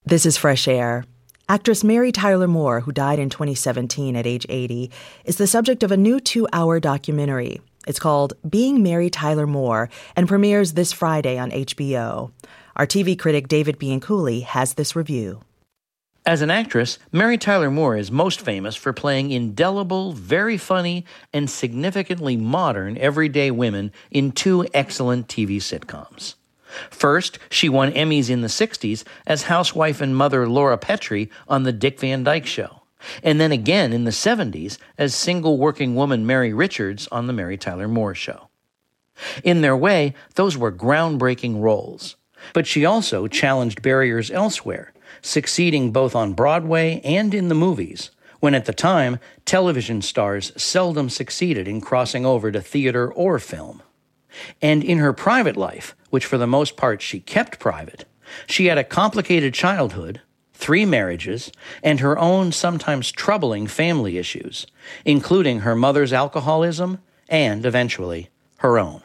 This is Fresh Air. Actress Mary Tyler Moore, who died in 2017 at age 80, is the subject of a new 2-hour documentary. It's called Being Mary Tyler Moore and premieres this Friday on HBO. Our TV critic David Bianculli has this review. As an actress, Mary Tyler Moore is most famous for playing indelible, very funny, and significantly modern everyday women in 2 excellent TV sitcoms. First, she won Emmys in the 60s as housewife and mother Laura Petrie on The Dick Van Dyke Show, and then again in the 70s as single working woman Mary Richards on The Mary Tyler Moore Show. In their way, those were groundbreaking roles, but she also challenged barriers elsewhere, succeeding both on Broadway and in the movies, when at the time, television stars seldom succeeded in crossing over to theater or film. And in her private life, which for the most part she kept private, she had a complicated childhood, 3 marriages, and her own sometimes troubling family issues, including her mother's alcoholism and, eventually, her own.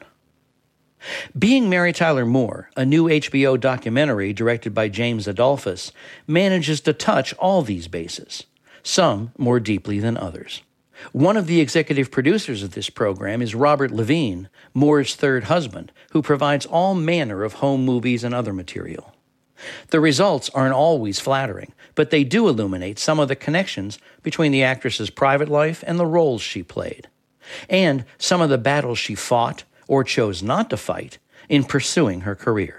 Being Mary Tyler Moore, a new HBO documentary directed by James Adolphus, manages to touch all these bases, some more deeply than others. One of the executive producers of this program is Robert Levine, Moore's third husband, who provides all manner of home movies and other material. The results aren't always flattering, but they do illuminate some of the connections between the actress's private life and the roles she played, and some of the battles she fought or chose not to fight in pursuing her career.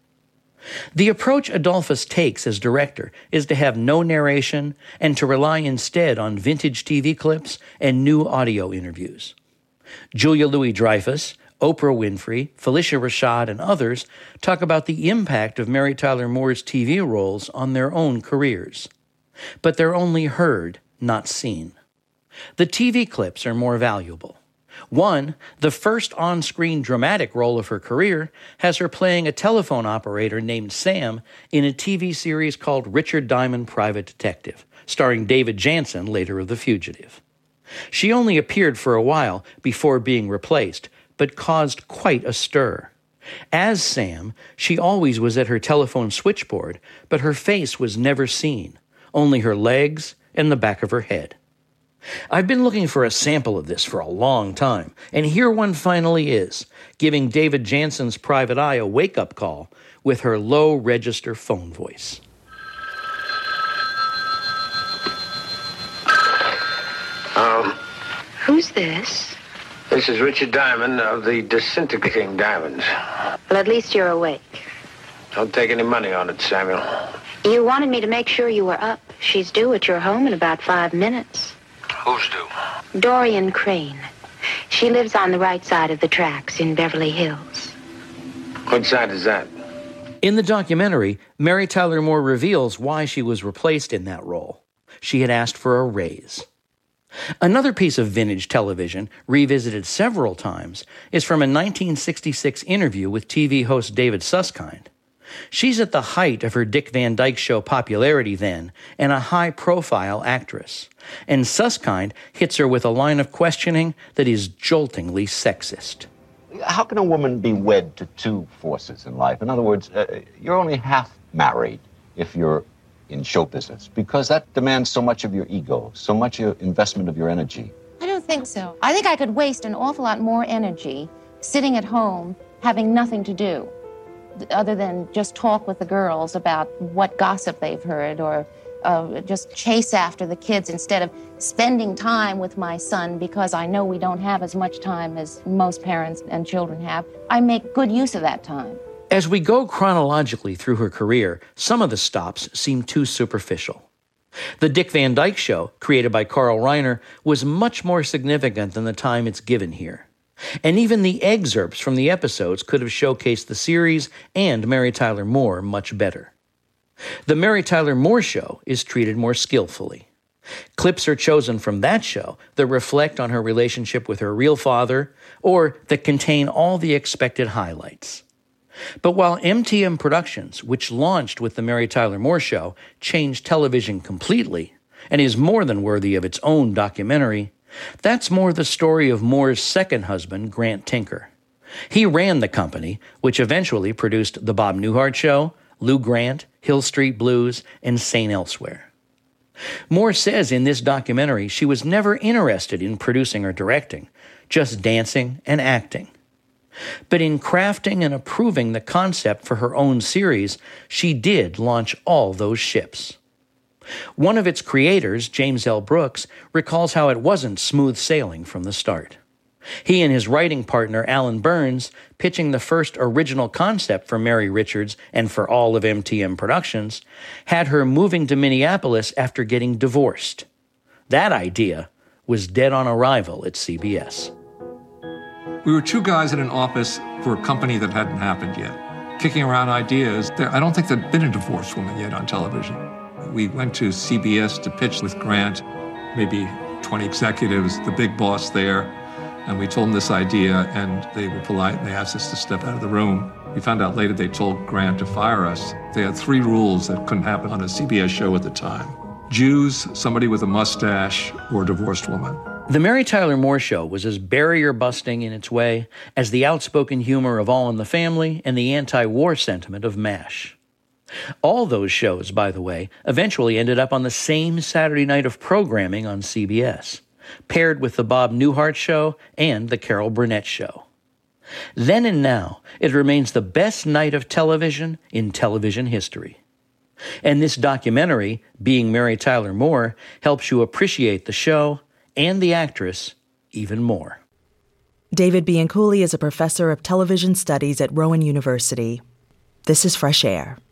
The approach Adolphus takes as director is to have no narration and to rely instead on vintage TV clips and new audio interviews. Julia Louis-Dreyfus, Oprah Winfrey, Phylicia Rashad, and others talk about the impact of Mary Tyler Moore's TV roles on their own careers. But they're only heard, not seen. The TV clips are more valuable. One, the first on-screen dramatic role of her career, has her playing a telephone operator named Sam in a TV series called Richard Diamond Private Detective, starring David Janssen, later of The Fugitive. She only appeared for a while before being replaced, but caused quite a stir. As Sam, she always was at her telephone switchboard, but her face was never seen, only her legs and the back of her head. I've been looking for a sample of this for a long time, and here one finally is, giving David Janssen's private eye a wake-up call with her low-register phone voice. Who's this? This is Richard Diamond of the Disintegrating Diamonds. Well, at least you're awake. Don't take any money on it, Samuel. You wanted me to make sure you were up. She's due at your home in about 5 minutes. Who's due? Dorian Crane. She lives on the right side of the tracks in Beverly Hills. What side is that? In the documentary, Mary Tyler Moore reveals why she was replaced in that role. She had asked for a raise. Another piece of vintage television, revisited several times, is from a 1966 interview with TV host David Susskind. She's at the height of her Dick Van Dyke Show popularity then, and a high-profile actress. And Susskind hits her with a line of questioning that is joltingly sexist. How can a woman be wed to 2 forces in life? In other words, you're only half married if you're in show business, because that demands so much of your ego, so much investment of your energy. I don't think so. I think I could waste an awful lot more energy sitting at home having nothing to do other than just talk with the girls about what gossip they've heard, or just chase after the kids instead of spending time with my son, because I know we don't have as much time as most parents and children have. I make good use of that time. As we go chronologically through her career, some of the stops seem too superficial. The Dick Van Dyke Show, created by Carl Reiner, was much more significant than the time it's given here. And even the excerpts from the episodes could have showcased the series and Mary Tyler Moore much better. The Mary Tyler Moore Show is treated more skillfully. Clips are chosen from that show that reflect on her relationship with her real father, or that contain all the expected highlights. But while MTM Productions, which launched with the Mary Tyler Moore Show, changed television completely, and is more than worthy of its own documentary, that's more the story of Moore's second husband, Grant Tinker. He ran the company, which eventually produced The Bob Newhart Show, Lou Grant, Hill Street Blues, and St. Elsewhere. Moore says in this documentary she was never interested in producing or directing, just dancing and acting. But in crafting and approving the concept for her own series, she did launch all those ships. One of its creators, James L. Brooks, recalls how it wasn't smooth sailing from the start. He and his writing partner, Alan Burns, pitching the first original concept for Mary Richards and for all of MTM Productions, had her moving to Minneapolis after getting divorced. That idea was dead on arrival at CBS. We were two guys in an office for a company that hadn't happened yet, kicking around ideas. I don't think there'd been a divorced woman yet on television. We went to CBS to pitch with Grant, maybe 20 executives, the big boss there, and we told them this idea, and they were polite, and they asked us to step out of the room. We found out later they told Grant to fire us. They had 3 rules that couldn't happen on a CBS show at the time: Jews, somebody with a mustache, or a divorced woman. The Mary Tyler Moore Show was as barrier-busting in its way as the outspoken humor of All in the Family and the anti-war sentiment of MASH. All those shows, by the way, eventually ended up on the same Saturday night of programming on CBS, paired with the Bob Newhart Show and the Carol Burnett Show. Then and now, it remains the best night of television in television history. And this documentary, Being Mary Tyler Moore, helps you appreciate the show and the actress even more. David Bianculli is a professor of television studies at Rowan University. This is Fresh Air.